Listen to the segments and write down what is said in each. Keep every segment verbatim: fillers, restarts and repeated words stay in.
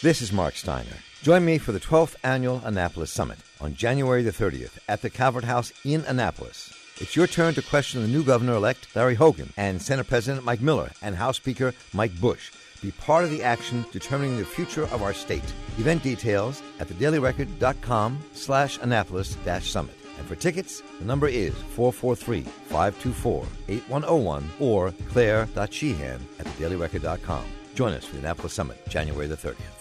This is Mark Steiner. Join me for the twelfth Annual Annapolis Summit on January the thirtieth at the Calvert House in Annapolis. It's your turn to question the new governor-elect, Larry Hogan, and Senate President Mike Miller and House Speaker Mike Bush. Be part of the action determining the future of our state. Event details at thedailyrecord.com slash Annapolis dash summit. And for tickets, the number is four four three, five two four, eight one zero one or claire dot sheehan at the daily record dot com. Join us for the Annapolis Summit, January the thirtieth.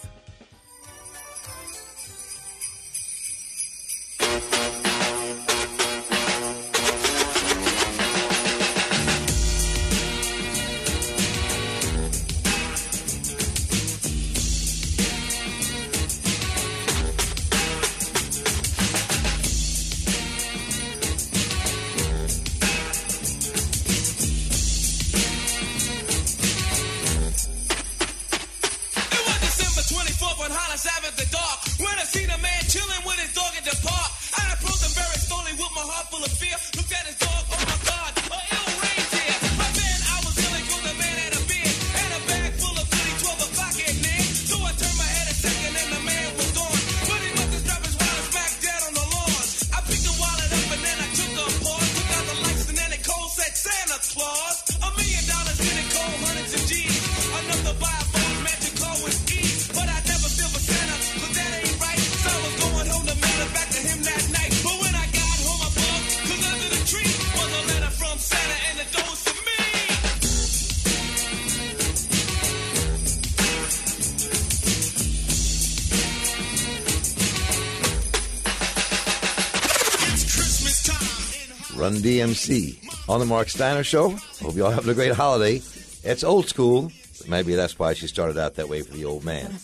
Run D M C on the Mark Steiner Show. Hope you all having a great holiday. It's old school. Maybe that's why she started out that way for the old man.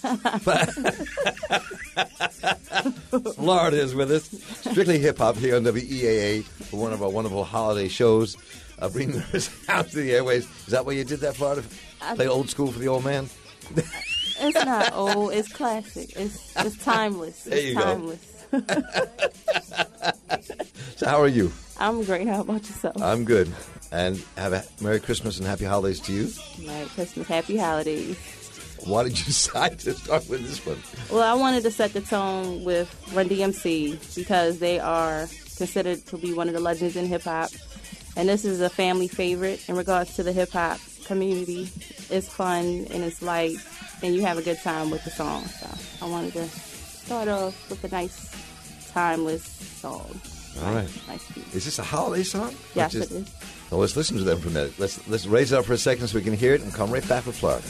Florida is with us. Strictly hip-hop here on W E A A for one of our wonderful holiday shows. Uh, bringing us out to the airways. Is that why you did that, Florida? Play old school for the old man? It's not old. It's classic. It's it's timeless. It's there you timeless. go. So how are you? I'm great. How about yourself? I'm good. And have a Merry Christmas and Happy Holidays to you. Merry Christmas, Happy Holidays. Why did you decide to start with this one? Well, I wanted to set the tone with Run D M C because they are considered to be one of the legends in hip-hop. And this is a family favorite in regards to the hip-hop community. It's fun and it's light, and you have a good time with the song. So I wanted to start off with a nice, timeless song. All right. Nice beat. Is this a holiday song? Yes, just, it is. Well, let's listen to them for a minute. Let's let's raise it up for a second so we can hear it and come right back with Florida.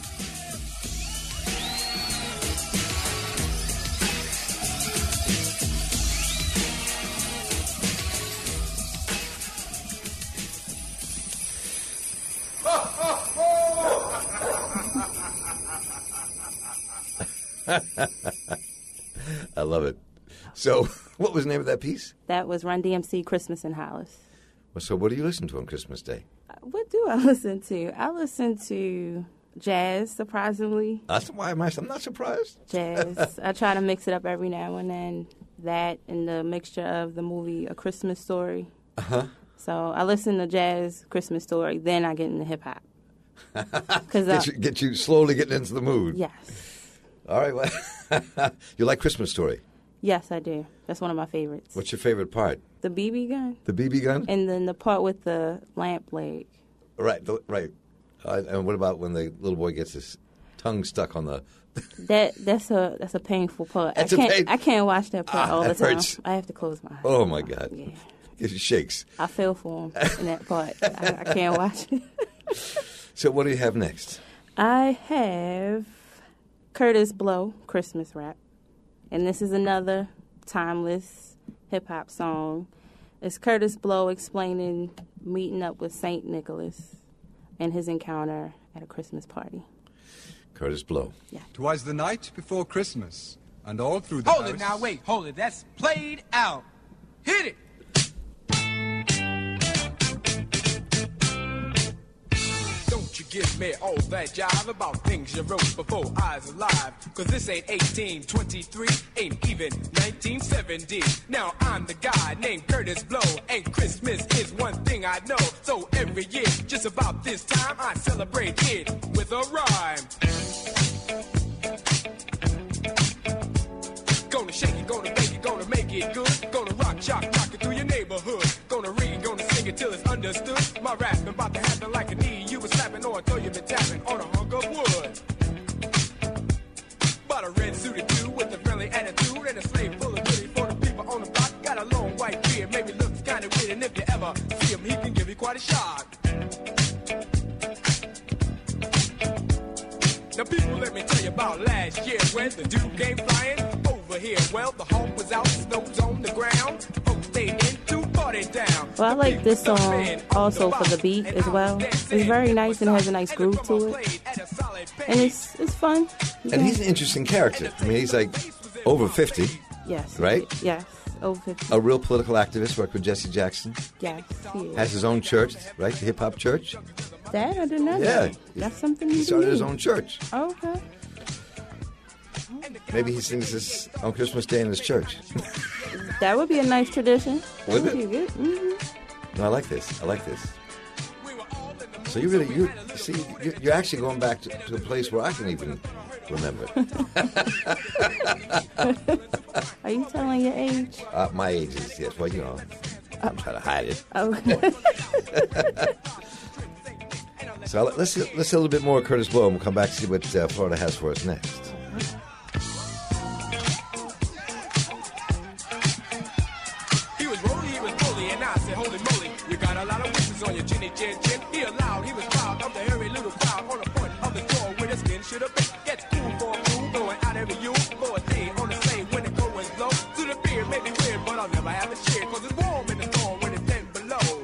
I love it. So, what was the name of that piece? That was Run D M C, Christmas in Hollis. Well, so what do you listen to on Christmas Day? What do I listen to? I listen to jazz, surprisingly. That's why I'm, I'm not surprised. Jazz. I try to mix it up every now and then. That and the mixture of the movie A Christmas Story. Uh-huh. So I listen to jazz, Christmas Story, then I get into hip-hop. get, I, you, get you slowly getting into the mood. Yes. All right. Well, you like Christmas Story? Yes, I do. That's one of my favorites. What's your favorite part? The B B gun. The B B gun? And then the part with the lamp leg. Right, the, right. Uh, and what about when the little boy gets his tongue stuck on the... that That's a that's a painful part. That's I can't, a pain... I can't watch that part ah, all the that time. hurts. I have to close my eyes. Oh, my God. Yeah. It shakes. I feel for him in that part. I, I can't watch it. So what do you have next? I have Curtis Blow, Christmas Rap. And this is another timeless hip-hop song. It's Curtis Blow explaining meeting up with Saint Nicholas and his encounter at a Christmas party. Curtis Blow. Yeah. Twas the night before Christmas, and all through the Hold house... it now, wait, hold it. That's played out. Hit it! Don't you give me all that jive about things you wrote before I was alive. Cause this ain't eighteen twenty-three, ain't even nineteen seventy. Now I'm the guy named Curtis Blow, and Christmas is one thing I know. So every year, just about this time, I celebrate it with a rhyme. till it's understood. My rap about to happen like a knee. You was slapping or I throw you been tapping on a hunk of wood. But a red suited dude with a friendly attitude and a slave full of goodies for the people on the block. Got a long white beard, maybe looks kind of weird, and if you ever see him, he can give you quite a shock. Now people, let me tell you about last year when the dude came flying over here. Well, the hawk was out, snow's on the ground. Folks stayed in to party down. Well, I like this song also for the beat as well. It's very nice and has a nice groove to it. And it's it's fun. You And can- he's an interesting character. I mean, he's like over fifty, Yes. right? Yes. Over fifty. A real political activist, worked with Jesse Jackson. Yes, he is. Has his own church, right? The hip hop church. That I didn't know. Yeah. That. That's something He you started can his do. own church. Okay. Maybe he sings this on Christmas Day in his church. That would be a nice tradition. Would That it? be good. Mm-hmm. No, I like this. I like this. So you really, you see, you- you're actually going back to, to a place where I can even remember. Are you telling your age? Uh, my age is, yes. Well, you know, I'm trying to hide it. Oh. So let's let's see a little bit more of Curtis Blow, and we'll come back to see what uh, Florida has for us next. He was rolling, he was bully, and I said, holy moly, you got a lot of wishes on your chinny chin chin. He allowed, he was proud of the hairy little crowd on the front of the door where the skin should have been. Gets cool for a fool, going out every you for a day on the same when the going low. To the beard may be weird, but I'll never have a share, cause it's warm in the storm when it's ten below.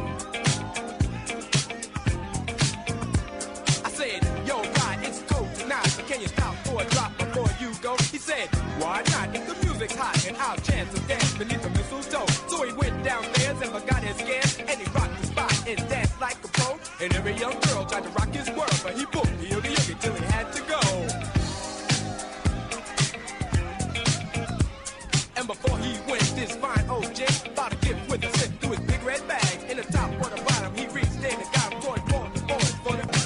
I said, yo, right, it's cold tonight, but can you stop for a drop before you go? He said, why not? If the music's hot and I'll chance to dance beneath the mistletoe. So he went downstairs and forgot his gas, and he rocked the spot and danced like a pro. And every young girl tried to rock his world, but he booked the yogi yogi till he had to go. And before he went, this fine old gent bought a gift with a slip through his big red bag. In the top or the bottom, he reached in and got Roy Paul the boys for the.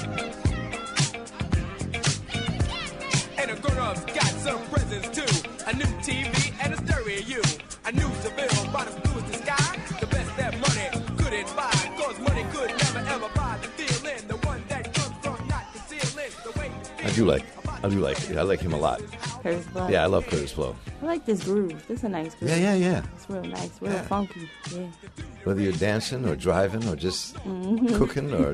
And the grown-ups got some presents too. A new T V and a stereo. A new Seville about as blue as the sky. The best that money couldn't buy. Cause money could never ever buy the feeling. The one that comes from not concealing. The way I do like, I do like, I like him a lot. Curtis Blow. Yeah, I love Curtis Blow. I like this groove. This is a nice groove. Yeah, yeah, yeah. It's real nice, real Yeah. funky. Yeah. Whether you're dancing or driving or just cooking or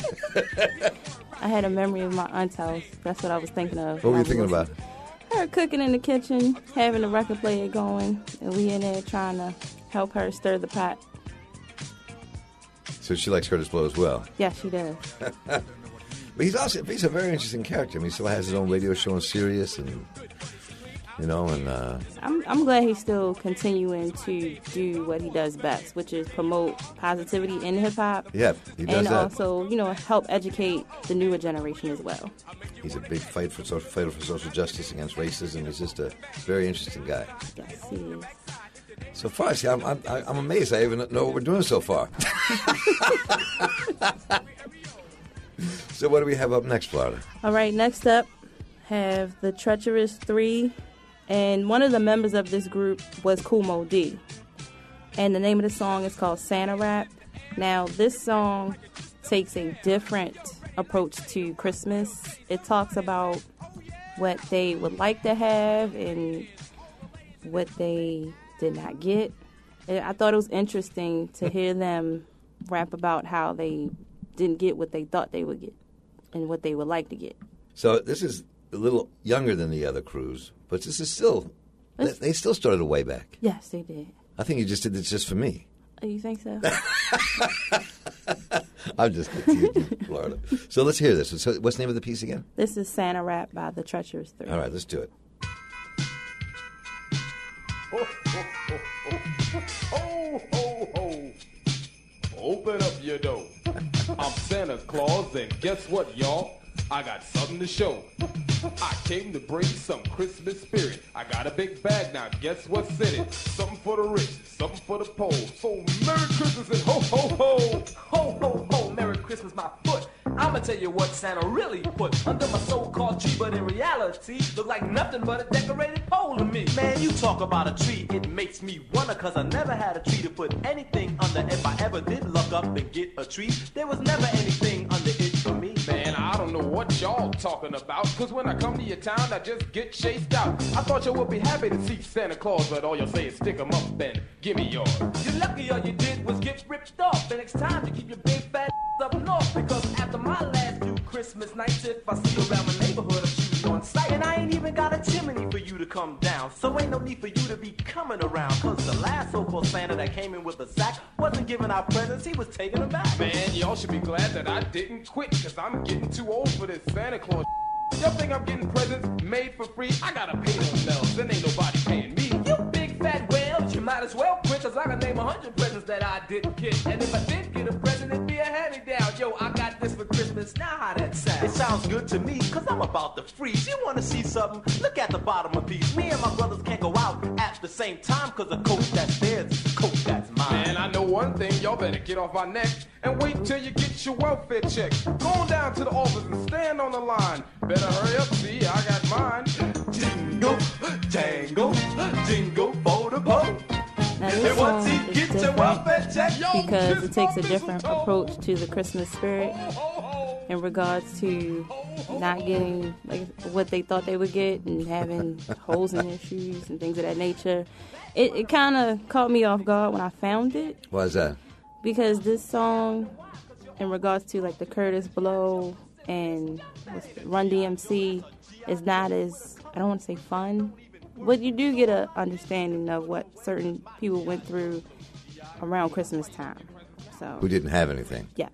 I had a memory of my aunt's house. That's what I was thinking of. what were when you I was thinking about? listening. Her cooking in the kitchen, having the record player going, and we in there trying to help her stir the pot. So she likes Curtis Blow as well. Yeah, she does. But he's also he's a very interesting character. I mean, he still has his own radio show on Sirius, and you know, and uh, I'm I'm glad he's still continuing to do what he does best, which is promote positivity in hip hop. yeah, he does And that. also, you know, help educate the newer generation as well. He's a big fight for social, fighter for social justice against racism. He's just a very interesting guy. Yes, he is. So far, see, I'm, I'm, I'm amazed. I even know what we're doing so far. So what do we have up next, Florida? All right, next up, have the Treacherous Three, and one of the members of this group was Kool Moe Dee. And the name of the song is called Santa Rap. Now, this song takes a different approach to Christmas. It talks about what they would like to have and what they did not get. And I thought it was interesting to hear them rap about how they didn't get what they thought they would get and what they would like to get. So this is a little younger than the other crews, but this is still, they, they still started way back. Yes, they did. I think you just did this just for me. Oh, you think so? I'm just teasing you, Florida. So let's hear this. So what's the name of the piece again? This is Santa Rap by the Treacherous Three. All right, let's do it. Ho, ho, ho, ho, ho, ho. Open up your door. I'm Santa Claus, and guess what, y'all? I got something to show. I came to bring some Christmas spirit. I got a big bag now, guess what's in it? Something for the rich, something for the poor. So Merry Christmas and ho, ho, ho. Ho, ho, ho, Merry Christmas, my foot. I'ma tell you what Santa really put under my so-called tree, but in reality, look like nothing but a decorated pole to me. Man, you talk about a tree, it makes me wonder, cause I never had a tree to put anything under. If I ever did look up and get a tree, there was never anything under it for me. Man, I don't know what y'all talking about, cause when I come to your town, I just get chased out. I thought you would be happy to see Santa Claus, but all you say is stick 'em up and give me yours. You're lucky all you did was get ripped off, and it's time to keep your big fat up north, because after my last few Christmas nights, if I see you around my neighborhood, I'm shooting on sight, and I ain't even got a chimney for you to come down, so ain't no need for you to be coming around, cause the last so-called Santa that came in with a sack wasn't giving out presents, he was taking them back. Man, y'all should be glad that I didn't quit, cause I'm getting too old for this Santa Claus. Y'all think I'm getting presents made for free? I gotta pay them bells, then ain't nobody paying me. You big fat whale, you might as well quit, cause I can name a hundred presents that I didn't get, and if I did get a present, it'd be a hand-me-down. Yo, I got this for Christmas, now how that sound? It sounds good to me, cause I'm about to freeze. You wanna see something? Look at the bottom of these. Me and my brothers can't go out at the same time, cause the coat that's theirs is the coat that's mine. Man, I know one thing, y'all better get off my neck and wait till you get your welfare check. Go on down to the office and stand on the line. Better hurry up, see, I got mine. Jingle, jangle, jingle for the pole. Now, this song is different Yo, because kiss it takes my a different mistletoe. approach to the Christmas spirit in regards to not getting like what they thought they would get and having holes in their shoes and things of that nature. It, it kind of caught me off guard when I found it. Why is that? Because this song, in regards to like the Curtis Blow and what's the, Run D M C, is not as, I don't want to say fun, but you do get a understanding of what certain people went through around Christmas time. So Who didn't have anything? yes,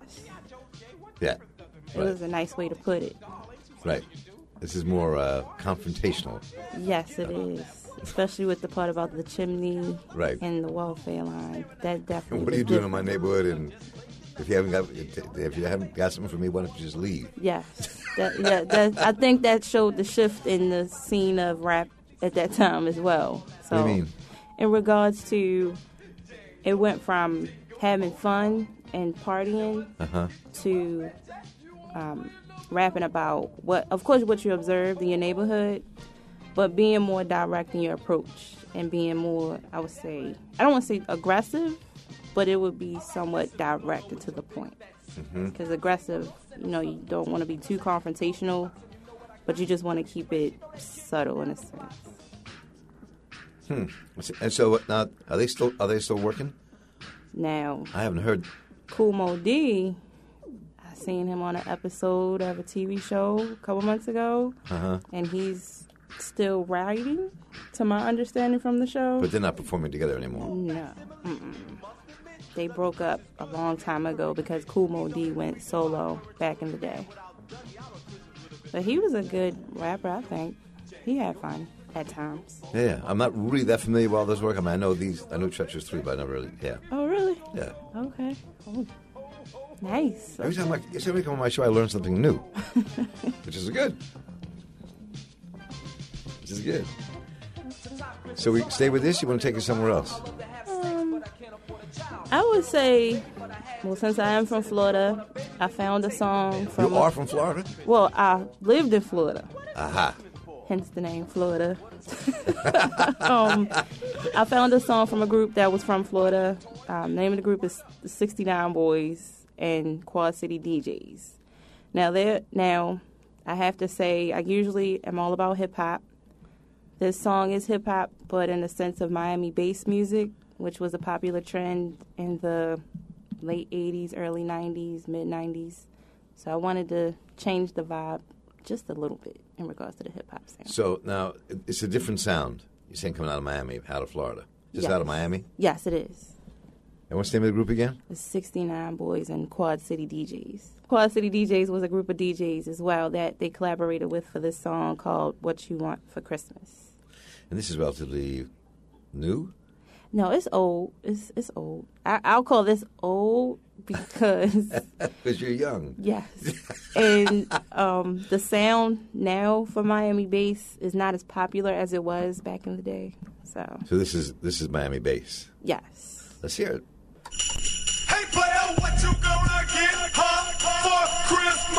Yeah. it Right. was a nice way to put it. Right. This is more uh, confrontational. Yes, it is. Especially with the part about the chimney Right. and the welfare line. That definitely. What are was you doing in different. my neighborhood? And if you haven't got if you haven't got something for me, why don't you just leave? Yes, that, yeah, that, I think that showed the shift in the scene of rap at that time as well. So, What do you mean? in regards to, it went from having fun and partying Uh-huh. to um, rapping about what, of course, what you observed in your neighborhood, but being more direct in your approach and being more, I would say, I don't want to say aggressive, but it would be somewhat direct and to the point. Because aggressive, you know, you don't want to be too confrontational, but you just want to keep it subtle in a sense. Hmm. And so now, are they still are they still working? Now, I haven't heard. Kool Moe Dee, I seen him on an episode of a T V show a couple months ago, Uh-huh. and he's still writing, to my understanding from the show. But they're not performing together anymore. No. Mm-mm. They broke up a long time ago because Kool Moe Dee went solo back in the day. But he was a good rapper, I think. He had fun at times. Yeah, I'm not really that familiar with all this work. I mean, I know these. I know Treacherous Three, but I never really. Yeah. Oh, really? Yeah. Okay. Oh. Nice. Every time I, every time I come on my show, I learn something new, which is good. Which is good. So we stay with this. You want to take it somewhere else? Um, I would say, well, since I am from Florida, I found a song from. You are from Florida? Well, I lived in Florida. Aha. Hence the name Florida. um, I found a song from a group that was from Florida. Um, name of the group is the sixty-nine Boys and Quad City D Js. Now, there, now, I have to say, I usually am all about hip hop. This song is hip hop, but in the sense of Miami bass music, which was a popular trend in the late eighties, early nineties, mid nineties. So I wanted to change the vibe just a little bit in regards to the hip hop sound. So now it- it's a different sound. You're saying coming out of Miami, out of Florida, just Yes. out of Miami. Yes, it is. And what's the name of the group again? The sixty-nine Boys and Quad City D Js. Quad City D Js was a group of D Js as well that they collaborated with for this song called What You Want for Christmas. And this is relatively new. No, it's old. It's it's old. I, I'll call this old because, Because you're young. yes. And um, the sound now for Miami bass is not as popular as it was back in the day. So, So this is this is Miami bass. yes. Let's hear it. Hey player, what you gonna get huh, for Christmas?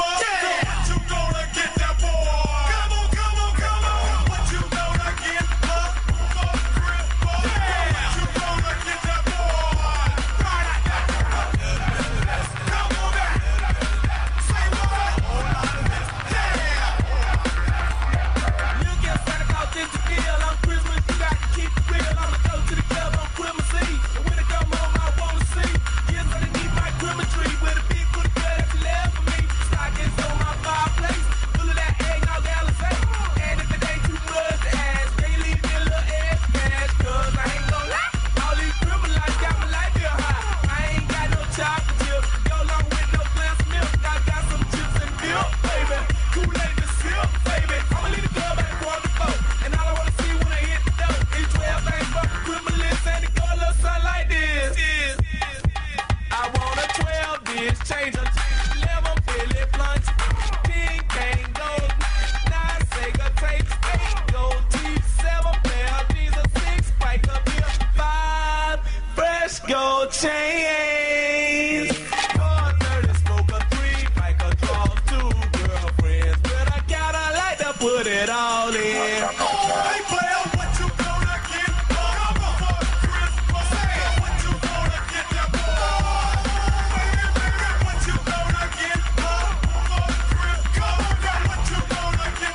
gold chains. Four thirty, smoke a three, bike a draw, two girlfriends. But I gotta like to put it all in. Hey, player, what you gonna get? Come on, for Christmas. What you gonna get? Baby, baby, what you gonna get? Come on, Come on, what you gonna get?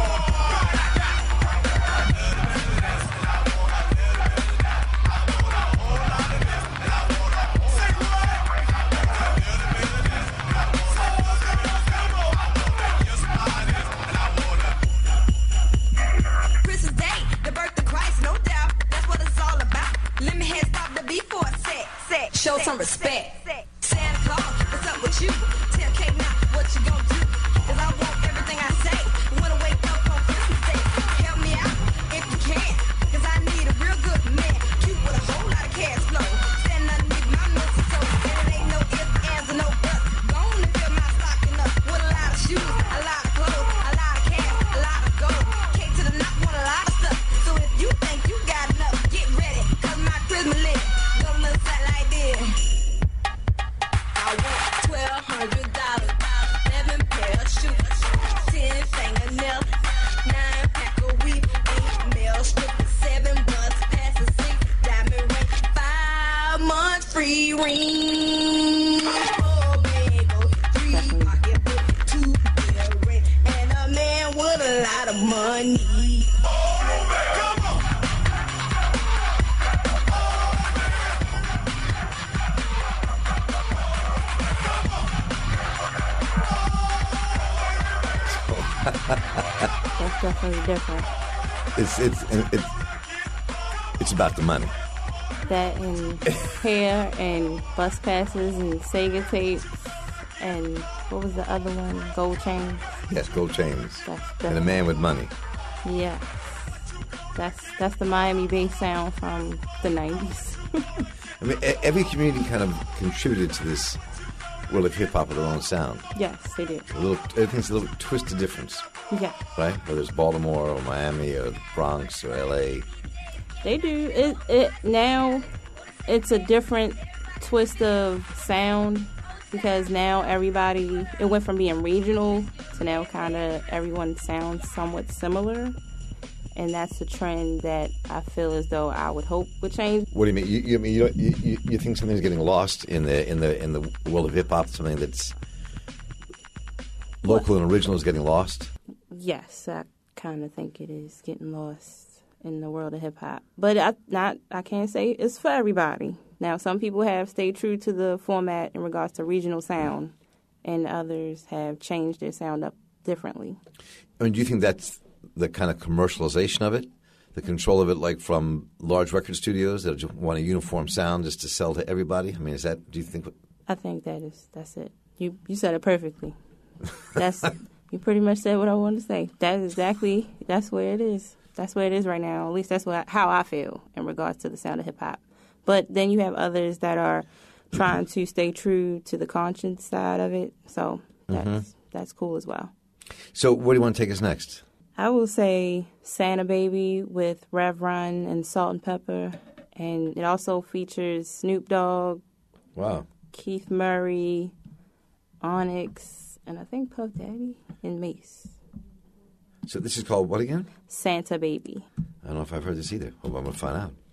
Christmas Day, the birth of Christ, no doubt. That's what it's all about. Let me head stop the beat for a sec, sec. Show some respect. Santa Claus, what's up with you? Tell Kate now what you gonna do. Cause I want everything I say. Wanna wake up on Christmas Day. Help me out if you can. Cause I need a real good man. Cute with a whole lot of cash flow. Stand underneath my mistletoe. And it ain't no ifs, ands, or no buts. Gone and fill my stocking up with a lot of shoes, a lot of clothes, a lot of cash, a lot of gold. Cake to the knock, want a lot of stuff. So if you think you got enough, get ready. Cause my Christmas list gonna look like this. I want twelve hundred dollars, eleven pair of shoes, ten fingernails, nine pack of weed, eight male strippers, seven bucks, pass a six diamond ring, five months free ring, four bagels, three pocketbook, two earrings, and a man with a lot of money. Come on. That's definitely different. It's it's it's it's about the money. That and hair and bus passes and Sega tapes and what was the other one? Gold chains. Yes, gold chains. That's And a man with money. Yeah. That's that's the Miami bass sound from the nineties. I mean, e- every community kind of contributed to this world of hip hop with their own sound. Yes, they did. A little, everything's a little twisted difference, Yeah. right? Whether it's Baltimore or Miami or the Bronx or L A. They do. It it now it's a different twist of sound because now everybody it went from being regional to now kind of everyone sounds somewhat similar. And that's the trend that I feel as though I would hope would change. What do you mean? You, you, mean, you, don't- you, you you think something's getting lost in the in the in the world of hip hop? Something that's local and original is getting lost? Yes, I kind of think it is getting lost in the world of hip hop. But I not I can't say it's for everybody. Now, some people have stayed true to the format in regards to regional sound, and others have changed their sound up differently. I mean, do you think that's the kind of commercialization of it, the control of it, like from large record studios that just want a uniform sound just to sell to everybody? I mean, is that? Do you think? I think that is that's it. You you said it perfectly. That's you pretty much said what I wanted to say. That is exactly that's where it is. That's where it is right now. At least that's what how I feel in regards to the sound of hip hop. But then you have others that are trying to stay true to the conscience side of it. So that's Mm-hmm. that's cool as well. So, where do you want to take us next? I will say Santa Baby with Rev Run and Salt and Pepper. And it also features Snoop Dogg, Wow. Keith Murray, Onyx, and I think Puff Daddy and Mace. So this is called what again? Santa Baby. I don't know if I've heard this either. Well, I'm going to find out.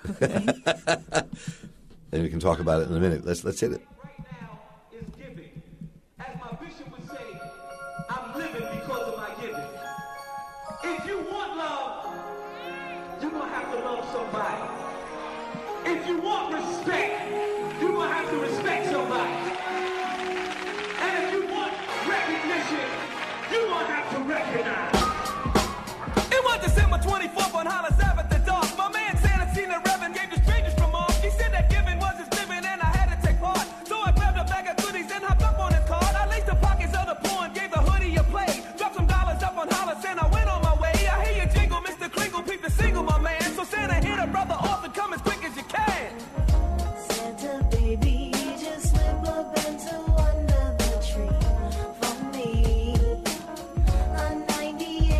Then we can talk about it in a minute. Let's let's hit it. Is giving. As my bishop would say, I'm living because of my giving. If you want love, you're going to have to love somebody. If you want respect, you're going to have to respect somebody. And if you want recognition, you're going to have to recognize. It was December twenty-fourth on Hollis Ave at the dark. My man Santa seen the Reverend gave the strangers from off. He said that giving was his living and I had to take part. So I grabbed a bag of goodies and hopped up on his card. I laced the pockets of the poor and gave the hoodie a play. Dropped some dollars up on Hollis and I went on my way. I hear you jingle, Mister Kringle, peep the single, my man. So Santa hit a brother off and come as quick as you can. Santa baby, just slip a bento under the tree for me. A ninety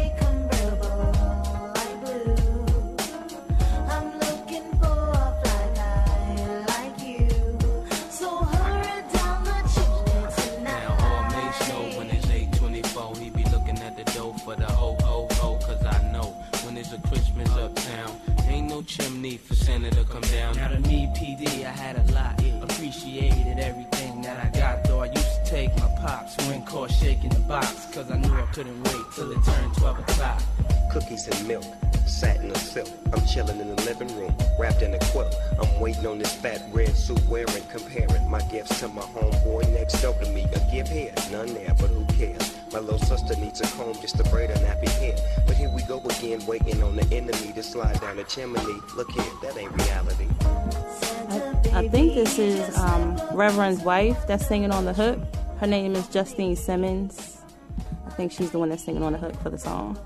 no chimney for Santa to come down. Now to me, P D, I had a lot. Appreciated everything that I got, though I used to take my pops when caught shaking the box, cause I knew I couldn't wait till it turned twelve o'clock. Cookies and milk, satin or silk. I'm chilling in the living room, wrapped in a quilt. I'm waiting on this fat red suit wearing, comparing my gifts to my homeboy next door to me. A gift here, none there, but who cares? My little sister needs a comb just to braid her nappy hair. But here we go again, waiting on the enemy to slide down the chimney. Look here, that ain't reality. I, I think this is um, Reverend's wife that's singing on the hook. Her name is Justine Simmons. I think she's the one that's singing on the hook for the song.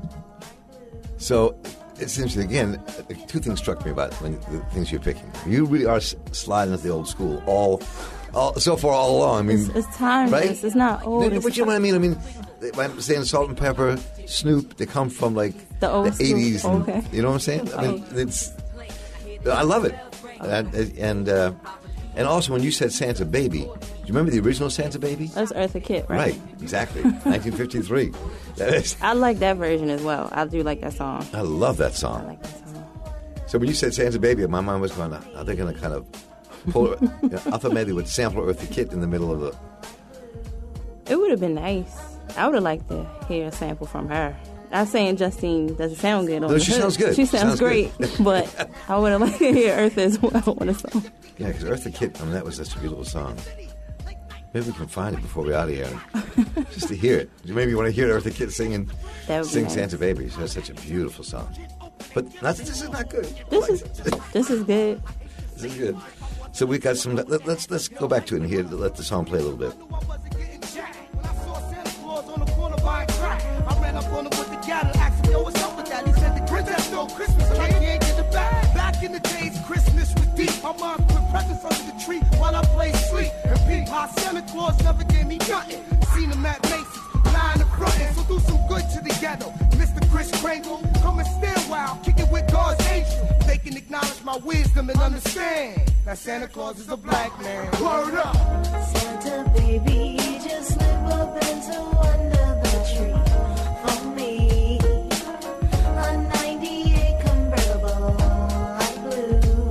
So it's interesting. Again, two things struck me about when, the things you're picking. You really are s- sliding at the old school all, all so far all along. I mean, it's, it's timeless. Right? It's not old. But you know what I mean? I mean, when I'm saying Salt and Pepper, Snoop, they come from like the, old the eighties. school. And, okay. You know what I'm saying? I mean, it's. I love it, and and, uh, and also when you said Santa Baby, do you remember the original Santa Baby? That's Eartha Kitt, right? Right, exactly. nineteen fifty-three. That is. I like that version as well. I do like that song. I love that song. I like that song. So when you said Santa Baby, my mind was going, are they going to kind of pull it? You know, I thought maybe they would sample Eartha Kitt in the middle of the... It would have been nice. I would have liked to hear a sample from her. I'm saying Justine doesn't sound good on No, the she hook. sounds good. She She sounds, sounds great, good. but I would have liked to hear Eartha as well on the song. Yeah, because Eartha Kitt, I mean, that was such a beautiful song. Maybe we can find it before we're out of here, just to hear it. Maybe you want to hear Eartha Kitt singing, That would be sing nice. Santa Baby. That's such a beautiful song. But not, this is not good. This is this is good. This is good. So we got some. Let, let's let's go back to it and hear. Let the song play a little bit. I ran up on him with the gather, asked him, yo, what's up with that? He said, the Grinch stole Christmas, kid. He ain't get it back. Back in the days, Christmas was deep. My mom put presents under the tree while I played sleep. And peep, how Santa Claus never gave me nothing. Seen him at Macy's, lying in front, so do some good to the ghetto. Mister Chris Kringle, come and stand while kicking with God's angel. They can acknowledge my wisdom and understand that Santa Claus is a black man. Word up! Santa baby, just slip up into under the tree for me. A ninety-eight convertible, light blue.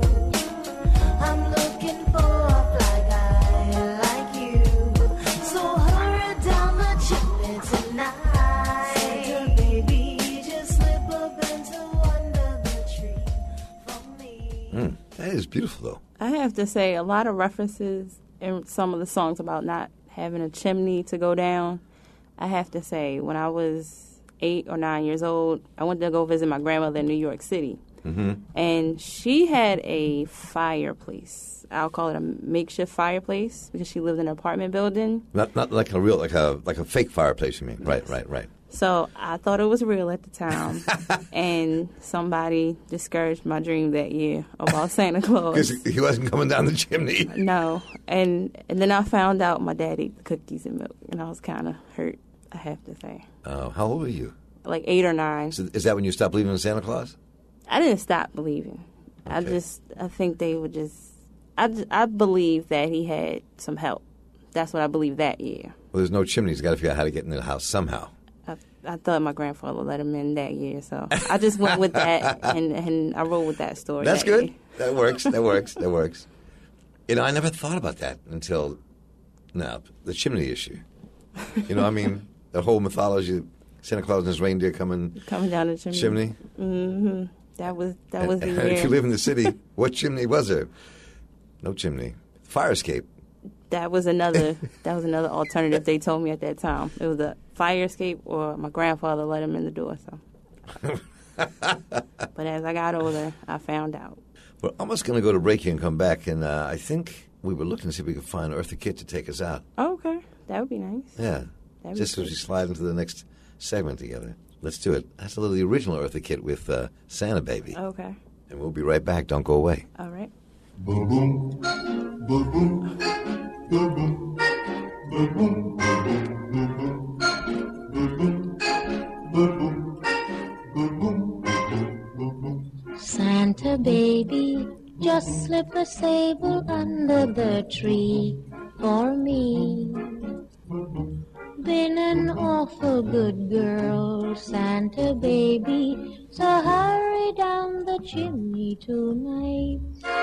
I'm looking for a fly guy like you. So hurry down the chimney tonight. Santa baby, just slip up into under the tree for me. Mm, that is beautiful, though. I have to say, a lot of references in some of the songs about not having a chimney to go down. I have to say, when I was eight or nine years old, I went to go visit my grandmother in New York City. Mm-hmm. And she had a fireplace. I'll call it a makeshift fireplace because she lived in an apartment building. Not not like a real like a like a fake fireplace. You mean? Right, right, right. So I thought it was real at the time. And somebody discouraged my dream that year about Santa Claus. Because he wasn't coming down the chimney. No. And and then I found out my dad ate the cookies and milk. And I was kind of hurt, I have to say. Oh, how old were you? Like eight or nine. So is that when you stopped believing in Santa Claus? I didn't stop believing. Okay. I just, I think they would just, I, just- I believe that he had some help. That's what I believe that year. Well, there's no chimney. He's got to figure out how to get into the house somehow. I, I thought my grandfather let him in that year, so I just went with that, and, and I rolled with that story. That's that good. year. That works. That works. That works. You know, I never thought about that until now. The chimney issue. You know, I mean, the whole mythology, Santa Claus and his reindeer coming Coming down the chimney. chimney. Mm-hmm. That was that was the And year. if you live in the city, what chimney was there? No chimney. Fire escape. That was another. That was another alternative they told me at that time. It was a fire escape, or my grandfather let him in the door. So, but as I got older, I found out. We're almost going to go to break here and come back, and uh, I think we were looking to see if we could find Eartha Kitt to take us out. Oh, okay, that would be nice. Yeah, That'd be just as we slide into the next segment together. Let's do it. That's a little the original Eartha Kitt with uh, Santa Baby. Okay, And we'll be right back. Don't go away. all right. Boom, boom, boom, boom, boom, boom, boom, boom, boom, boom, boom, boom, boom, boom. Santa baby, just slip a sable under the tree for me. been an awful good girl, Santa baby, so hurry down the chimney tonight.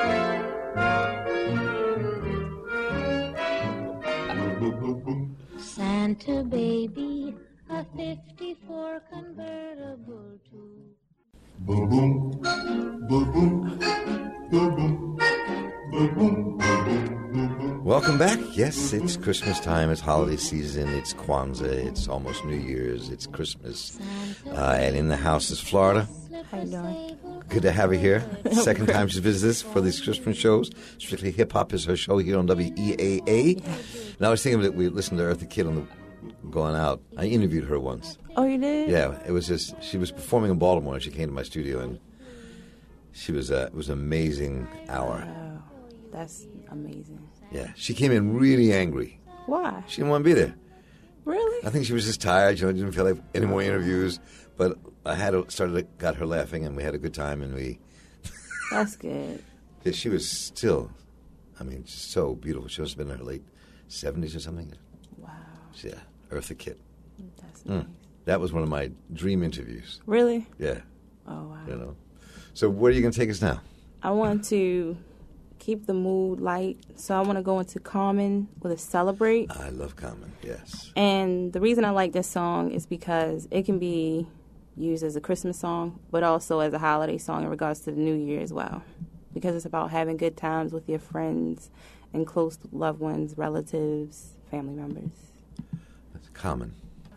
Santa baby, a fifty-four convertible to... Ba-boom, ba-boom, ba-boom, ba-boom, ba-boom. Welcome back. Yes, it's Christmas time. It's holiday season. It's Kwanzaa. It's almost New Year's. It's Christmas. Uh, and in the house is Florida. How you doing? Good to have her here. Second time she's visited us for these Christmas shows. Strictly Hip Hop is her show here on W E A A. And I was thinking that we listened to Eartha Kitt on the going out. I interviewed her once. Oh, you did? Yeah, it was just she was performing in Baltimore and she came to my studio and she was uh, it was an amazing hour. Wow, that's amazing. Yeah, she came in really angry. Why? She didn't want to be there. Really? I think she was just tired. You know, didn't feel like any more interviews. But I had started got her laughing and we had a good time and we. That's good. Yeah, she was still, I mean, so beautiful. She must have been in her late seventies or something. Wow. Yeah, Eartha Kitt. That's Mm. nice. That was one of my dream interviews. Really? Yeah. Oh, wow. You know. So where are you going to take us now? I want to keep the mood light, so I want to go into Common with a Celebrate. I love Common, yes. And the reason I like this song is because it can be used as a Christmas song, but also as a holiday song in regards to the New Year as well. Because it's about having good times with your friends and close loved ones, relatives, family members. That's Common.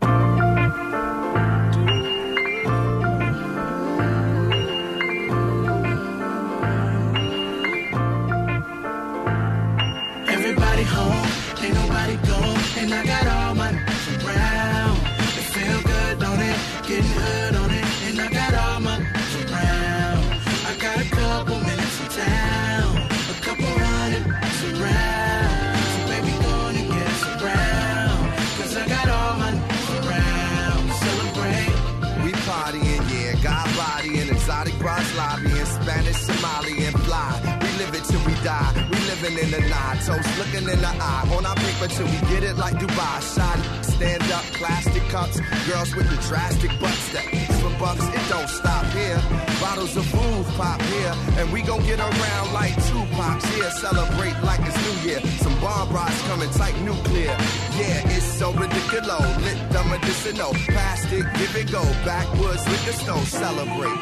Everybody home, ain't nobody gone, and I got all my n****s around. It feel good, don't it? Getting hood on it, and I got all my n****s around. I got a couple minutes in town, a couple hundred n****s around. So baby, go on and get us around, 'cause I got all my n****s around. Celebrate. We partying, yeah, got body and exotic bras lobbying, Spanish, Somali, and fly. We live it till we die. We living in the night, toast looking in the eye. On our paper till we get it like Dubai. Shine, stand up, plastic cups. Girls with the drastic butts that for bucks, it don't stop here. Bottles of booze pop here, and we gon' get around like Tupac's here. Celebrate like it's New Year. Some bomb rods coming tight nuclear. Yeah, it's so ridiculous. Lit the medicinal. Plastic, give it go. Backwoods, liquor store. Celebrate.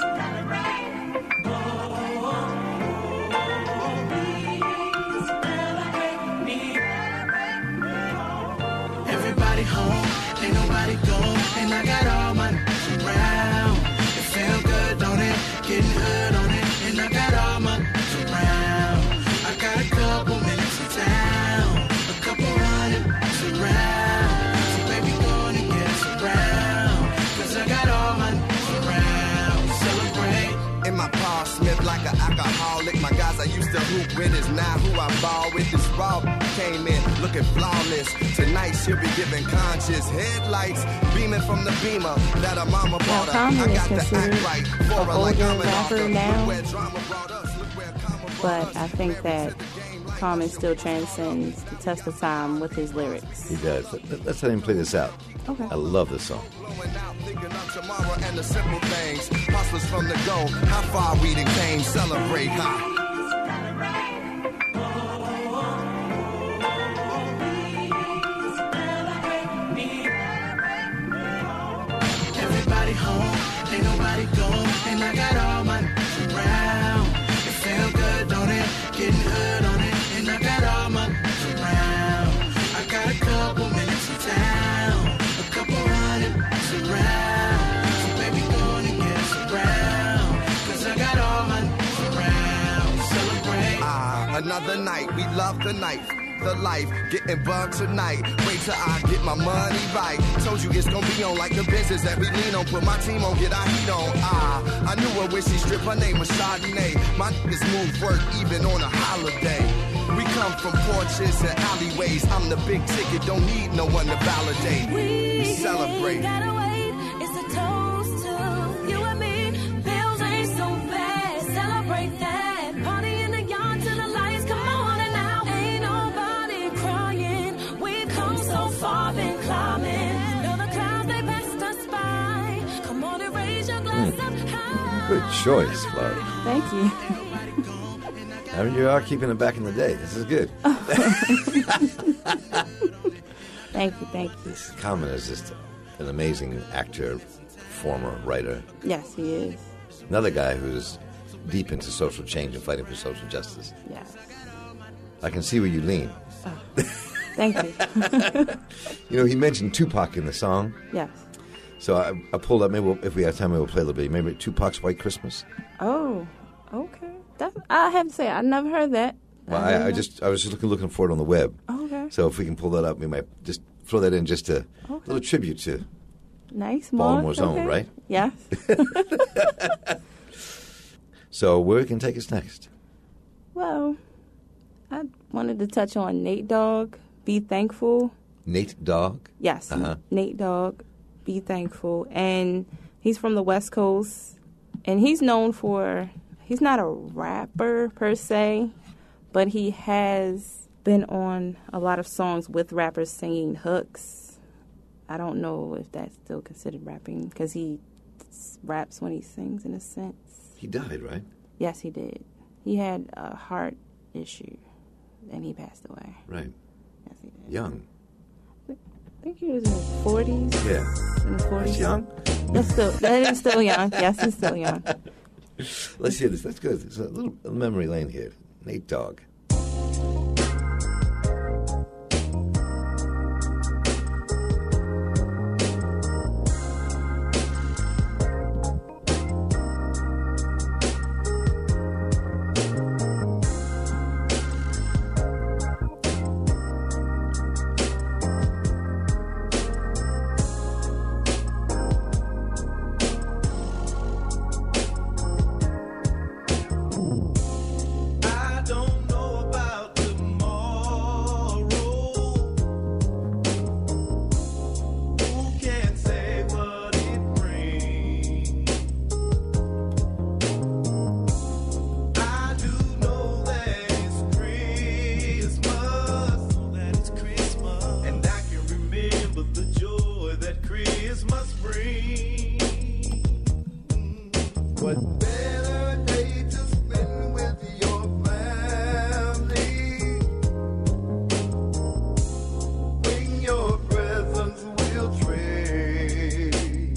Everybody home, ain't nobody gone, and I got all my n****s around. It feel good, don't it? Getting hood on it, and I got all my n****s around. I got a couple minutes in town, a couple hundred n****s around. So baby, go on and get us around, 'cause I got all my n****s around. Celebrate. In my Paul Smith like an alcoholic. My guys I used to hoop with is now who I ball with. This raw came in looking flawless. Tonight she'll be giving conscious headlights beaming from the beamer that her mama bought her. Common I is got to considered act right for her an like I'm older an rapper author. now. Where drama brought us, look where comma brought But us. I think that Common still transcends the test of time with his lyrics. He does. Let- Let's let him play this out. Okay. I love this song. Blowing out, thinking of tomorrow and the simple things. Hustlers from the go, how far we done came. Celebrate, huh? Everybody home, ain't nobody gone, and I got all my n****s around. It feel good, don't it? Getting hood on it, and I got all my n****s around. I got a couple minutes in town, a couple hundred n****s around. So baby, go on and get us around, 'cause I got all my n****s around. Celebrate. Ah, another night, we love the night. The life, getting bugged tonight. Wait till I get my money right. Told you it's gonna be on like the business that we lean on. Put my team on, get our heat on. Ah, I knew her when she stripped. Her name was Chardonnay. My niggas move work even on a holiday. We come from porches and alleyways. I'm the big ticket, don't need no one to validate. We celebrate. Gotta wait. It's a toast to you and me. Bills ain't so bad. Celebrate that. Party in the yard till the lights come on and out. Ain't nobody crying. We've come so far, been climbing. Mm. Good choice, Florida. Thank you. I mean, you are keeping it back in the day. This is good. Thank you, thank you. Common is just an amazing actor, performer, writer. Yes, he is. Another guy who's deep into social change and fighting for social justice. Yes. I can see where you lean. Oh, thank you. You know, he mentioned Tupac in the song. Yes. So I, I pulled up, maybe we'll, if we have time, we'll play a little bit. Maybe Tupac's White Christmas. Oh, okay. That, I have to say, I never heard that. Well, I, I just I was just looking looking for it on the web. Okay. So if we can pull that up, we might just throw that in just a Okay. little tribute to Nice, Baltimore's Mark. own, Okay. right? Yes. So where can take us next? Well, I wanted to touch on Nate Dogg, Be Thankful. Nate Dogg? Yes, Uh-huh. Nate Dogg, Be Thankful. And he's from the West Coast. And he's known for, he's not a rapper per se, but he has been on a lot of songs with rappers singing hooks. I don't know if that's still considered rapping because he s- raps when he sings in a sense. He died, right? Yes, he did. He had a heart issue and he passed away. Right. Yes, he did. Young. I think he was in his forties. Yeah. In his forties. That's young. That's still, that is still young. Yes, he's still young. Let's hear this. That's good. It's a little memory lane here. Nate Dogg. I don't know about tomorrow. Who can say what it brings? I do know that it's Christmas, that it's Christmas, and I can remember the joy that Christmas brings. What better day to spend with your family? Bring your presents, we'll trade.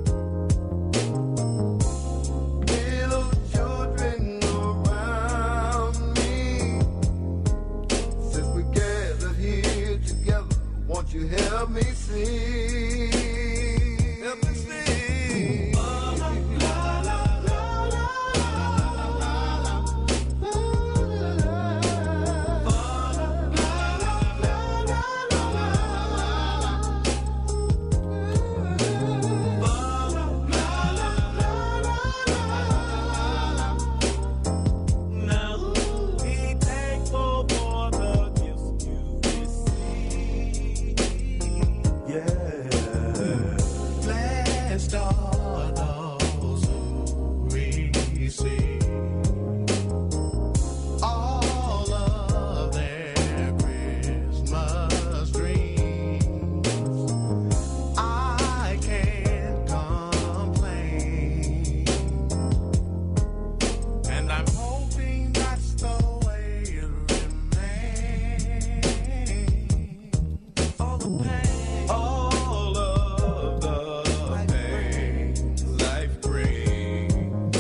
Little children around me. Since we gathered here together, won't you help me sing? Help me sing. Now, be thankful for the gifts you receive. Yeah. Blessed are those who receive all of their Christmas dreams. I can't complain, and I'm hoping that's the way it remains. All the pain, all of the pain life brings.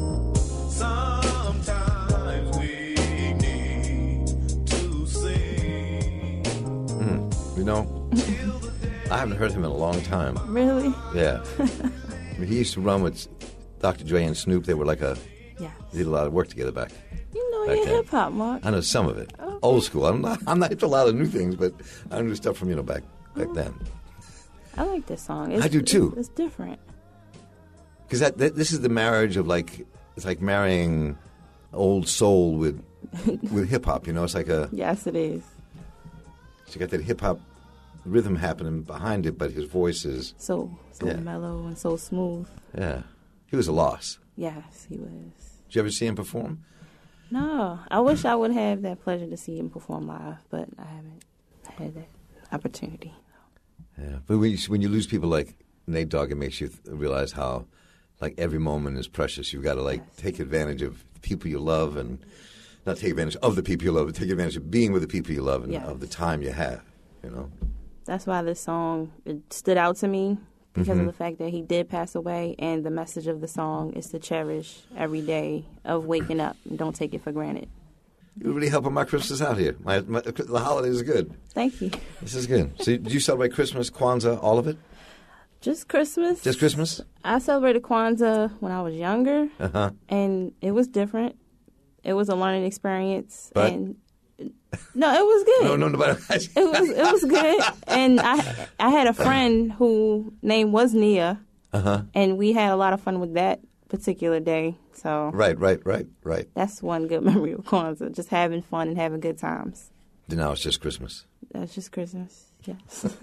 Sometimes we need to sing. Mm, you know, I haven't heard him in a long time. Really? Yeah. I mean, he used to run with Doctor Dre and Snoop. They were like a, Yeah. they did a lot of work together back. You know Back your then. hip hop, Mark. I know some of it. Old school. I'm not, I'm not hip to a lot of new things, but I know stuff from, you know, back back then. I like this song. It's, I do too. It's, it's different. Because that, that this is the marriage of like, it's like marrying old soul with with hip hop. You know, it's like a, Yes, it is. so you got that hip hop rhythm happening behind it, but his voice is, So so Yeah. mellow and so smooth. yeah. He was a loss. Yes, he was. Did you ever see him perform? No, I wish I would have that pleasure to see him perform live, but I haven't had that opportunity. Yeah. But when you, when you lose people like Nate Dogg, it makes you th- realize how like every moment is precious. You've got to like take advantage of the people you love, and not take advantage of the people you love, but take advantage of being with the people you love and Yes. of the time you have. You know. That's why this song it stood out to me because Mhm. of the fact that he did pass away, and the message of the song is to cherish every day of waking up and don't take it for granted. You're really helping my Christmas out here. My, my the holidays are good. Thank you. This is good. So, do you celebrate Christmas, Kwanzaa, all of it? Just Christmas. Just Christmas? I celebrated Kwanzaa when I was younger, Uh huh. and it was different. It was a learning experience, But- and no, it was good. No, no, no. But It was it was good, and I I had a friend who name was Nia, uh huh. and we had a lot of fun with that particular day. So Right, right, right, right. that's one good memory of Kwanzaa, just having fun and having good times. Now it's just Christmas. That's just Christmas. Yes.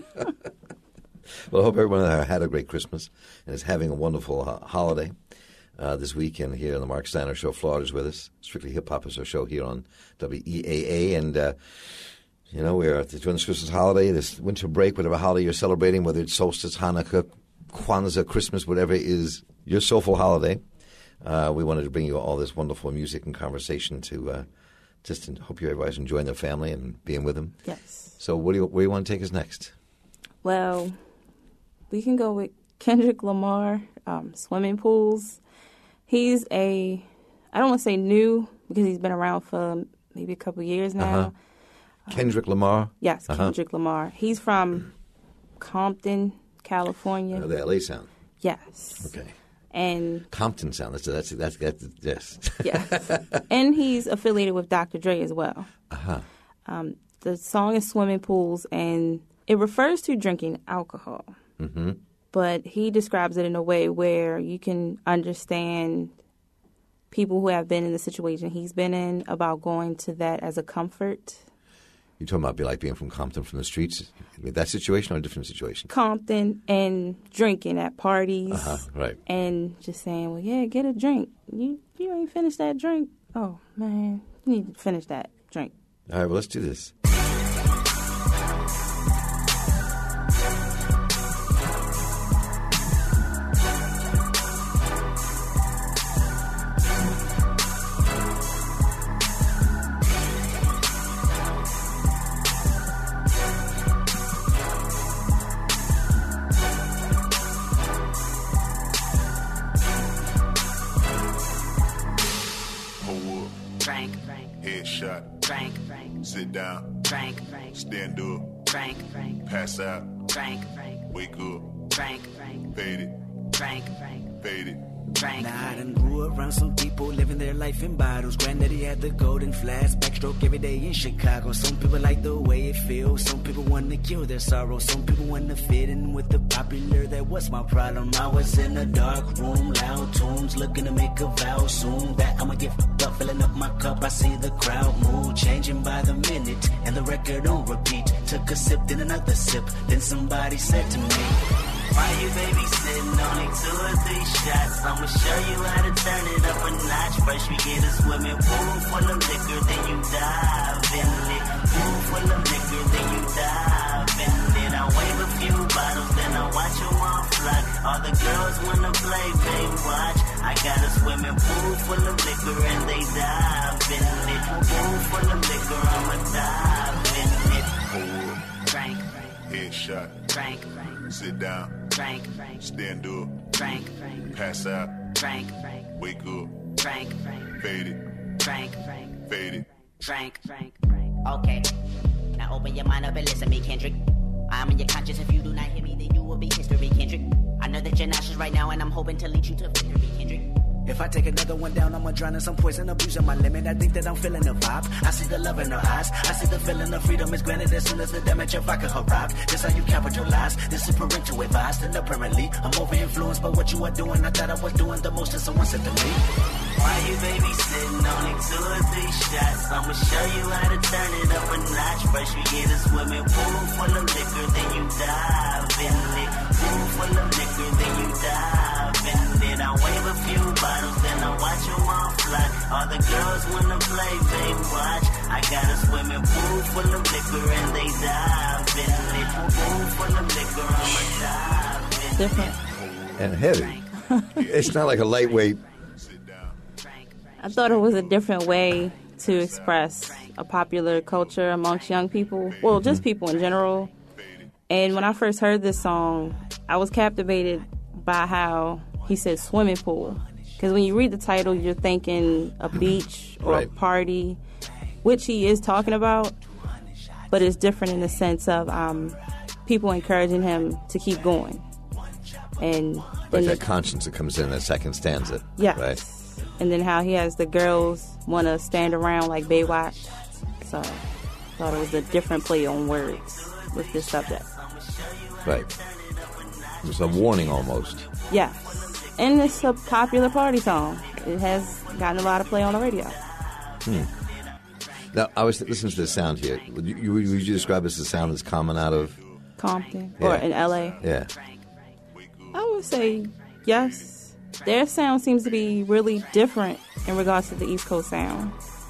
Well, I hope everyone uh, had a great Christmas and is having a wonderful uh, holiday uh, this weekend here on the Mark Steiner Show. Florida's with us. Strictly Hip Hop is our show here on W E A A. And, uh, you know, we're doing this Christmas holiday, this winter break, whatever holiday you're celebrating, whether it's solstice, Hanukkah, Kwanzaa, Christmas, whatever is your soulful holiday. Uh, we wanted to bring you all this wonderful music and conversation to uh, just to hope you everybody's enjoying their family and being with them. Yes. So what do you, where do you want to take us next? Well, we can go with Kendrick Lamar, um, Swimming Pools. He's a, I don't want to say new because he's been around for maybe a couple years now. Uh-huh. Kendrick Lamar? Yes, Uh-huh. Kendrick Lamar. He's from Compton, California. Oh, the L A sound. Yes. Okay. And Compton sound. That's that's that's, that's yes. yes, and he's affiliated with Doctor Dre as well. Uh-huh. Um, the song is Swimming Pools, and it refers to drinking alcohol. Mm-hmm. But he describes it in a way where you can understand people who have been in the situation he's been in about going to that as a comfort. You're talking about be like being from Compton, from the streets? I mean, that situation or a different situation? Compton and drinking at parties. Uh-huh, right. And just saying, well, yeah, get a drink. You you ain't finished that drink. Oh, man, you need to finish that drink. All right, well, let's do this. Hold up. Frank, Headshot. Frank, Sit down. Frank, Stand up. Frank, Frank, Pass out. Frank, Frank, Wake up. Frank, Frank, Fade it. Frank, Frank, Fade it. Frank. Nah, I done grew around some people living their life in bottles. Granddaddy had the golden flask, backstroke every day in Chicago. Some people like the way it feels. Some people want to cure their sorrow. Some people want to fit in with the popular. That was my problem. I was in a dark room, loud tunes, looking to make a vow soon that I'ma get fucked up, filling up my cup. I see the crowd mood changing by the minute, and the record on repeat. Took a sip, then another sip. Then somebody said to me, Why you babysitting? Only two or three shots. I'ma show you how to turn it up a notch. First we get a swimming pool full of liquor, then you dive in it. Pool full of liquor, then you dive in it. I wave a few bottles, then I watch them all fly. All the girls wanna play, they watch. I got a swimming pool full of liquor and they dive in it. Pool full of liquor, I'ma dive in it. Hold up. Frank, Headshot. Frank, Frank, Sit down. Frank, Frank, Stand up. Frank, Frank, Pass out. Frank, Frank, Wake up. Frank, Frank, Fade it. Frank, Frank, Fade it. Frank, Frank, Frank. Okay, now open your mind up and listen to me, Kendrick. I'm in your conscience. If you do not hear me, then you will be history, Kendrick. I know that you're nauseous right now, and I'm hoping to lead you to victory, Kendrick. if I take another one down, I'ma drown in some poison, abusing my limit. I think that I'm feeling the vibe. I see the love in her eyes. I see the feeling of freedom is granted as soon as the damage of vodka arrives. This how you capitalize. This is parental advice. And apparently, I'm over influenced by what you are doing. I thought I was doing the most, and someone said to me, why you babysitting? Only two or three shots. I'ma show you how to turn it up a notch. First we get a swimming pool full of liquor, then you dive in it. Pool full of liquor, then you dive in it. I wave a few bottles, then I watch them all fly. All the girls wanna play, they watch. I got a swimming pool full of liquor and they dive in it. Pool full of liquor, I'ma dive in it. Different. And heavy. It's not like a lightweight. I thought it was a different way to express a popular culture amongst young people. Well, just people in general. And when I first heard this song, I was captivated by how he said swimming pool. Because when you read the title, you're thinking a beach or Right. a party, which he is talking about. But it's different in the sense of um, people encouraging him to keep going. And Like then that the- conscience that comes in that second stanza. Yes. Right? And then how he has the girls want to stand around like Baywatch. So I thought it was a different play on words with this subject. Right. It's a warning almost. Yeah. And it's a popular party song. It has gotten a lot of play on the radio. Hmm. Now, I was listening to the sound here. Would you, would you describe this as a sound that's common out of... Compton Yeah. or in L A. Yeah. I would say yes. Their sound seems to be really different in regards to the East Coast sound.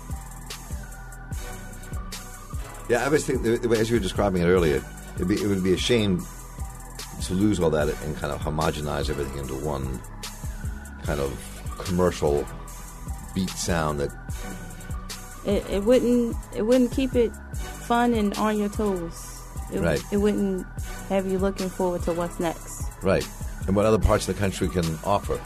Yeah, I was thinking, the way- as you were describing it earlier, it'd be, it would be a shame to lose all that and kind of homogenize everything into one kind of commercial beat sound that... It, it wouldn't it wouldn't keep it fun and on your toes. It, Right. It wouldn't have you looking forward to what's next. Right. And what other parts of the country can offer?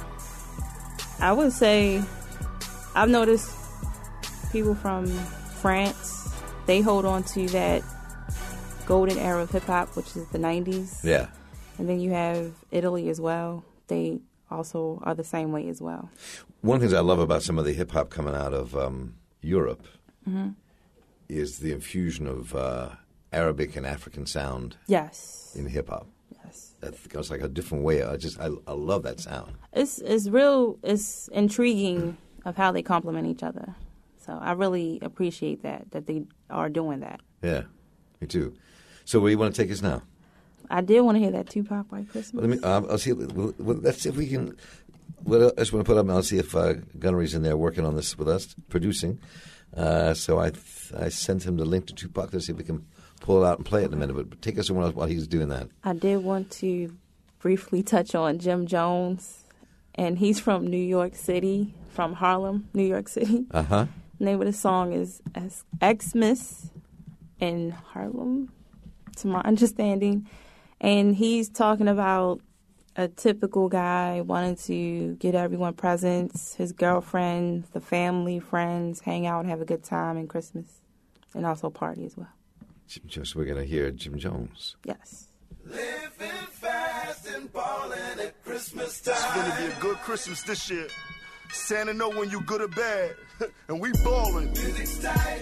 I would say I've noticed people from France, they hold on to that golden era of hip hop, which is the nineties. Yeah. And then you have Italy as well. They also are the same way as well. One of the things I love about some of the hip-hop coming out of um, Europe Mhm. is the infusion of uh, Arabic and African sound Yes. in hip-hop. Yes. That goes like a different way. I just, I, I love that sound. It's it's real. It's intriguing of how they complement each other. So I really appreciate that that they are doing that. Yeah, me too. So where do you want to take us now? I did want to hear that Tupac White Christmas. Well, let me. Uh, I'll see. Well, well, let's see if we can. Well, I just want to put up. And I'll see if uh, Gunnery's in there working on this with us, producing. Uh, so I I sent him the link to Tupac. Let's see if we can pull it out and play it in a minute. But take us somewhere else while he's doing that. I did want to briefly touch on Jim Jones, and he's from New York City, from Harlem, New York City. Uh huh. The name of the song is Xmas in Harlem, to my understanding. And he's talking about a typical guy wanting to get everyone presents, his girlfriend, the family, friends, hang out and have a good time in Christmas, and also party as well. Jim Jones. We're gonna hear Jim Jones. Yes. Living fast and balling at Christmas time. It's gonna be a good Christmas this year. Santa know when you good or bad, and we ballin'. Music's tight,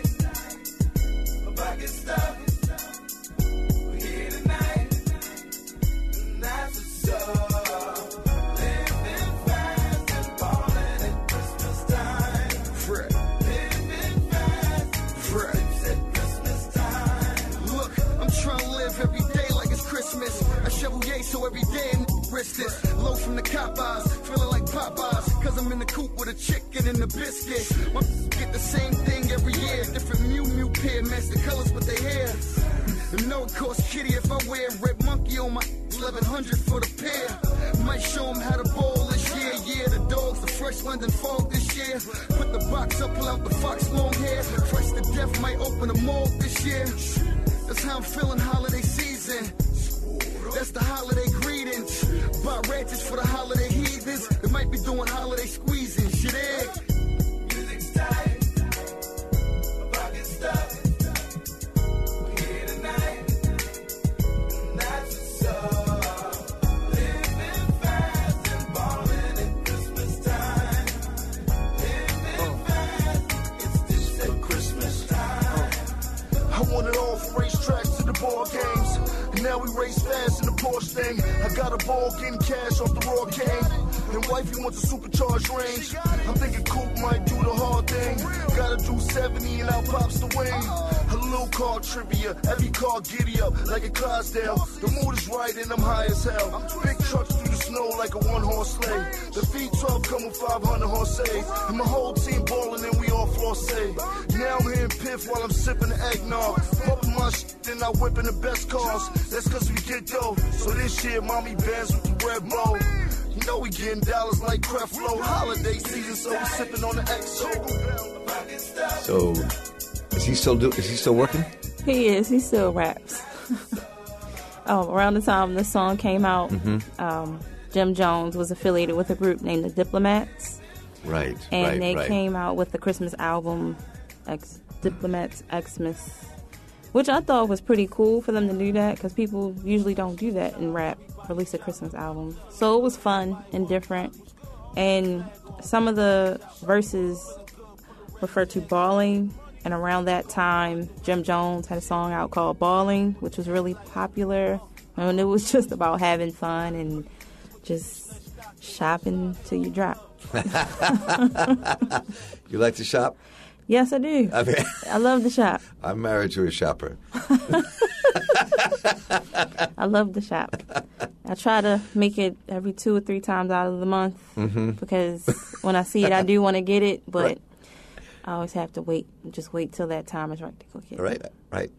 my pocket's stuffed. We're here tonight, and that's what's up. Living fast and balling at Christmas time. Fred. Living fast, Fred. at Christmas time. Look, I'm trying to live every day like it's Christmas. I shovel yay so every day I'm risk this. Low from the cop eyes, feeling like Popeyes. Cause I'm in the coop with a chicken and a biscuit. My get the same thing every year. Different Mew Mew pair, match the colors with their hair. And no, it costs kitty if I wear red monkey on my eleven hundred for the pair. Might show them how to bowl this year. Yeah, the dogs, the fresh London fog this year. Put the box up, pull out the fox long hair. Fresh to death might open a mall this year. That's how I'm feeling holiday season. That's the holiday greetings. Buy ratchets for the holiday heathens. They might be doing holiday squeezing. Shit, egg. Music's tight, my pocket's stuffed. We're here tonight, and that's what's up. Living fast and balling at Christmas time. Living fast, it's this at Christmas time. I wanted all from racetracks to the ball games. And now we race fast in the Porsche thing. I got a ball getting cash off the raw cane. And wifey wants a supercharged range. I'm thinking Coupe might do the hard thing. Gotta do seventy and out pops the wing. A little car trivia, every car giddy up like a Clydesdale. The mood is right and I'm high as hell. Big trucks through the snow like a one horse sleigh. The V twelve come with five hundred horses. And my whole team ballin' and we all floss say. Now I'm hearing Piff while I'm sipping the eggnog. Pumping my shit, then I whipping the best cars. That's cause we get dough. So this year, mommy bands with the red bow. You know we getting dollars like Creflo. Holiday season, so we sipping on the X O. So, is he still do? Is he still working? He is. He still raps. Oh, around the time the song came out, Mhm. um, Jim Jones was affiliated with a group named the Diplomats. Right, And right, they right. came out with the Christmas album, X, Diplomats Xmas, which I thought was pretty cool for them to do that because people usually don't do that in rap, release a Christmas album. So it was fun and different. And some of the verses refer to balling. And around that time, Jim Jones had a song out called Balling, which was really popular. And it was just about having fun and just shopping till you drop. You like to shop? Yes, I do. I mean, I love to shop. I'm married to a shopper. I love to shop. I try to make it every two or three times out of the month Mhm. because when I see it, I do want to get it, but Right. I always have to wait. Just wait till that time is right to go get it. Right, right.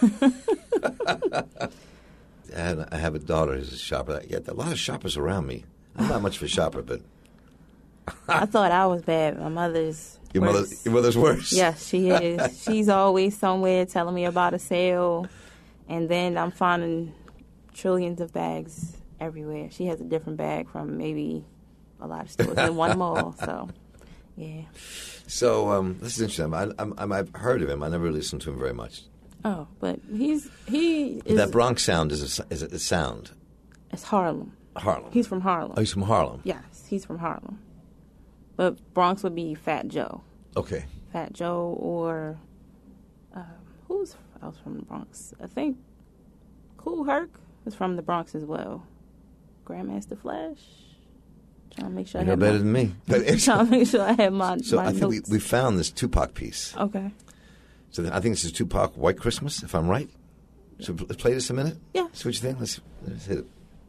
And I have a daughter who's a shopper. Yeah, a lot of shoppers around me. I'm not much of a shopper, but I thought I was bad. My mother's your mother, worse. your mother's worse. Yes, she is. She's always somewhere telling me about a sale, and then I'm finding trillions of bags everywhere. She has a different bag from maybe a lot of stores in one mall. So, yeah. So um, this is interesting. I, I'm, I'm, I've heard of him. I never listened to him very much. Oh, but he's he But is. that Bronx sound is a, is a sound. It's Harlem. Harlem. He's from Harlem. Oh, he's from Harlem. Yes, he's from Harlem. But Bronx would be Fat Joe. Okay. Fat Joe or um, who's else from the Bronx? I think Kool Herc is from the Bronx as well. Grandmaster Flash. Trying to make sure You I know have better my, than me. trying to make sure I have my, So my I think we, notes. we found this Tupac piece. Okay. So I think this is Tupac White Christmas, if I'm right. So let's play this a minute? Yeah. See what you think? Let's, let's hit it.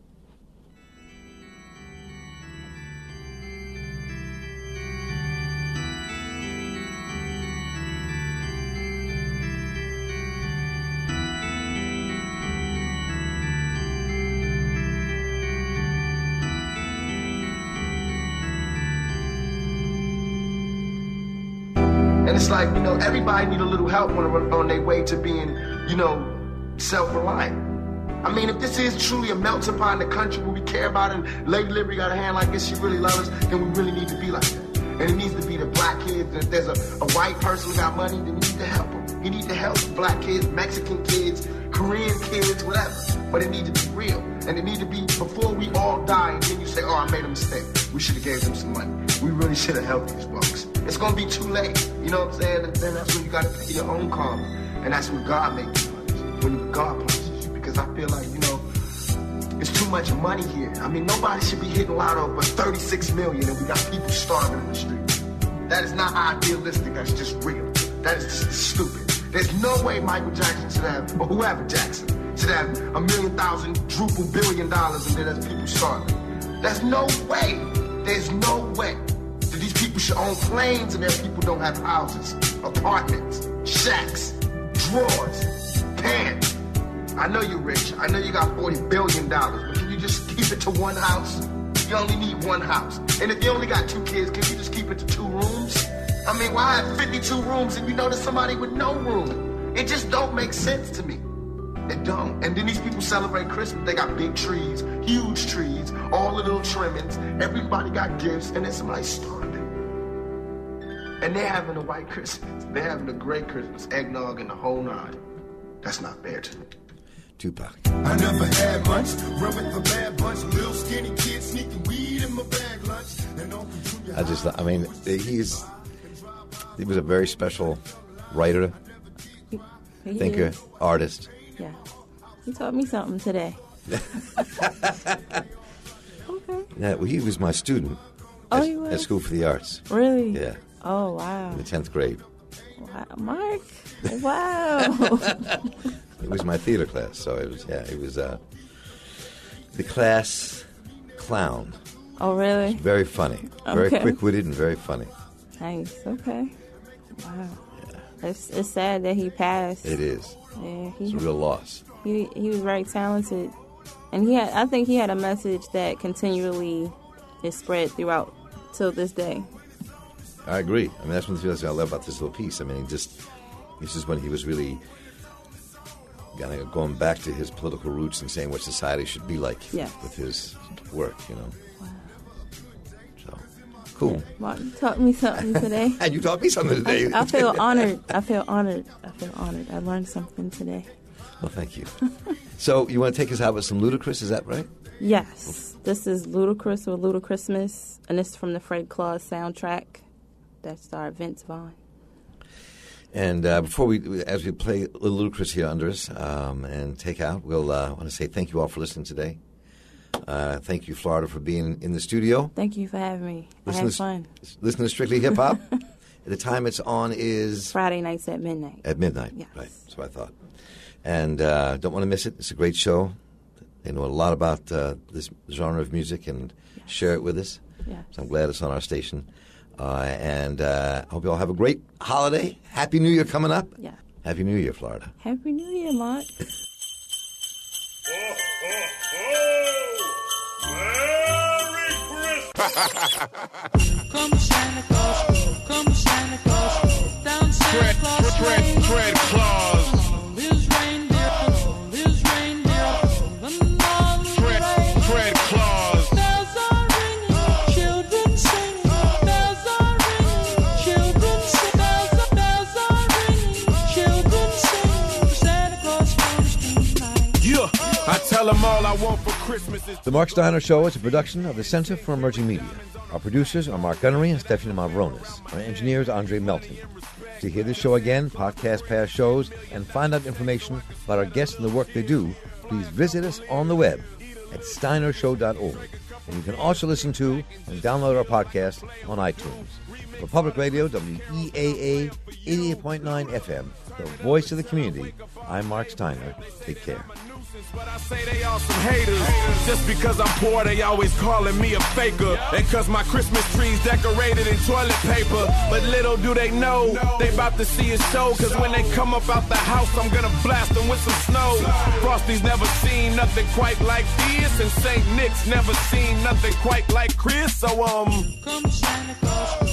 And it's like, you know, everybody need a little help on, on their way to being, you know, self-reliant. I mean, if this is truly a melting pot in the country where we care about it, and Lady Liberty got a hand like this, she really loves us, then we really need to be like that. And it needs to be the black kids. And if there's a, a white person who got money, then we need to help them. You need to help black kids, Mexican kids, Korean kids, whatever. But it needs to be real. And it needs to be before we all die, and then you say, oh, I made a mistake. We should have gave them some money. We really should have helped these folks. It's going to be too late. You know what I'm saying? And then that's when you got to pay your own karma. And that's when God makes you punish. When God punishes you. Because I feel like, you know, it's too much money here. I mean, nobody should be hitting lotto but thirty-six million and we got people starving in the street. That is not idealistic. That's just real. That is just stupid. There's no way Michael Jackson should have, or whoever Jackson, should have a million thousand, druple billion dollars and then there's people starving. There's no way. There's no way. That these people should own planes and their people don't have houses, apartments, shacks, drawers, pants. I know you're rich. I know you got forty billion dollars, but can you just keep it to one house? You only need one house. And if you only got two kids, can you just keep it to two rooms? I mean, why have fifty-two rooms if you know there's somebody with no room? It just don't make sense to me. It don't. And then these people celebrate Christmas. They got big trees, huge trees, all the little trimmings. Everybody got gifts, and then somebody's starving. And they're having a white Christmas. They're having a great Christmas, eggnog and the whole nine. That's not fair to me. Tupac. I never had much, run with the bad bunch, little skinny kids sneaking weed in my bag lunch. And Uncle Junior I just, I mean, he's, he was a very special writer, He thinker, is. artist. Yeah. He taught me something today. Yeah, well, he was my student Oh, at, he was? at School for the Arts. Really? Yeah, Oh, wow. in the tenth grade. Wow. Mark. Wow. It was my theater class, so it was, yeah, it was uh, the class clown. Oh, really? Very funny. Very Okay. quick-witted and very funny. Nice. Okay. Wow. It's, it's sad that he passed. It is. Yeah, he, It's a real loss. He he was very talented, and he had. I think he had a message that continually is spread throughout till this day. I agree. I mean, that's one of the things I love about this little piece. I mean, he just this is when he was really kind of going back to his political roots and saying what society should be like Yeah. with his work, you know. So, cool. Martin taught me something today. And you taught me something today. I, I feel honored. I feel honored. I feel honored. I learned something today. Well, thank you. So, you want to take us out with some Ludacris, is that right? Yes. This is Ludacris or Ludacrismas, and this is from the Fred Claus soundtrack that starred Vince Vaughn. And uh, before we, as we play Little Ludacris here under us um, and take out, we'll uh, want to say thank you all for listening today. Uh, thank you, Florida, for being in the studio. Thank you for having me. I Listen had to, fun. Listen to Strictly Hip Hop. The time it's on is Friday nights at midnight. At midnight, Yes. right. That's what I thought. And uh, don't want to miss it. It's a great show. They know a lot about uh, this genre of music and Yes. share it with us. Yes. So I'm glad it's on our station. Uh, and uh, hope you all have a great holiday. Happy New Year coming up. Yeah. Happy New Year, Florida. Happy New Year, Mark. Come Santa Claus, come Santa Claus, down Santa Claus Lane. Fred Claus. All his reindeer, all his reindeer, and all the Fred, Fred Claus. Bells are ringing, children singing. Bells are ringing, children sing. Bells are, bells are ringing, children sing. Santa Claus comes tonight. Yeah, I tell them all I want for Christmas is... The Mark Steiner Show is a production of the Center for Emerging Media. Our producers are Mark Gunnery and Stephanie Mavronis. Our engineer is Andre Melton. To hear this show again, podcast past shows, and find out information about our guests and the work they do, please visit us on the web at steiner show dot org. And you can also listen to and download our podcast on iTunes. For Public Radio, W E A A eighty-eight point nine F M, the voice of the community, I'm Mark Steiner. Take care. But I say they all some haters. Just because I'm poor, they always calling me a faker. And cause my Christmas tree's decorated in toilet paper. But little do they know, they about to see a show. Cause when they come up out the house, I'm gonna blast them with some snow. Frosty's never seen nothing quite like this. And Saint Nick's never seen nothing quite like Chris. So, um, come Santa Claus.